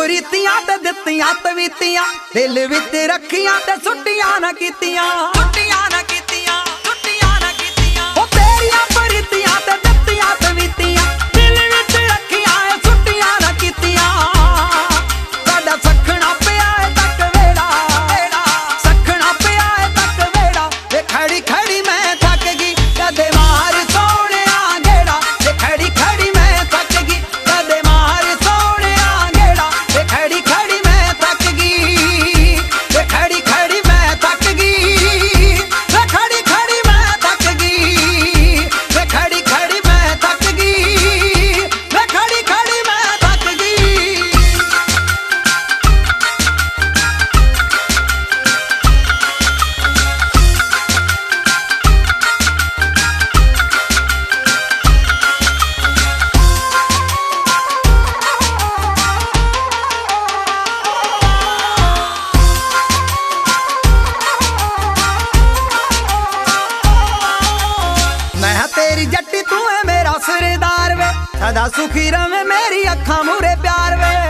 प्रीतियां ते दित्तियां तवीतियां दिल विच रखियां ते सुट्टियां ना कीतियां ओ तेरियां प्रीतियां ते दित्तियां तवीतियां दिल विच रखियां सुट्टियां ना कीतियां साडा सखना पिया तक वेड़ा सखना पिया तक वेड़ा वे खड़ी खड़ी मैं थक गई कदे मार सोहणिया गेड़ा वे खड़ी खड़ी मैं थक गई कदे मार सोहणिया गेड़ा वे खड़ी खड़ी मैं थक गई वे खड़ी खड़ी मैं थक गई वे खड़ी खड़ी मैं थक गई वे खड़ी खड़ी मैं थक गई वे खड़ी खड़ी मैं थक गई। मैं तेरी जट्टी तू है मेरा सरदार वे सदा सुखी रवे मेरी अखा मूरे प्यार वे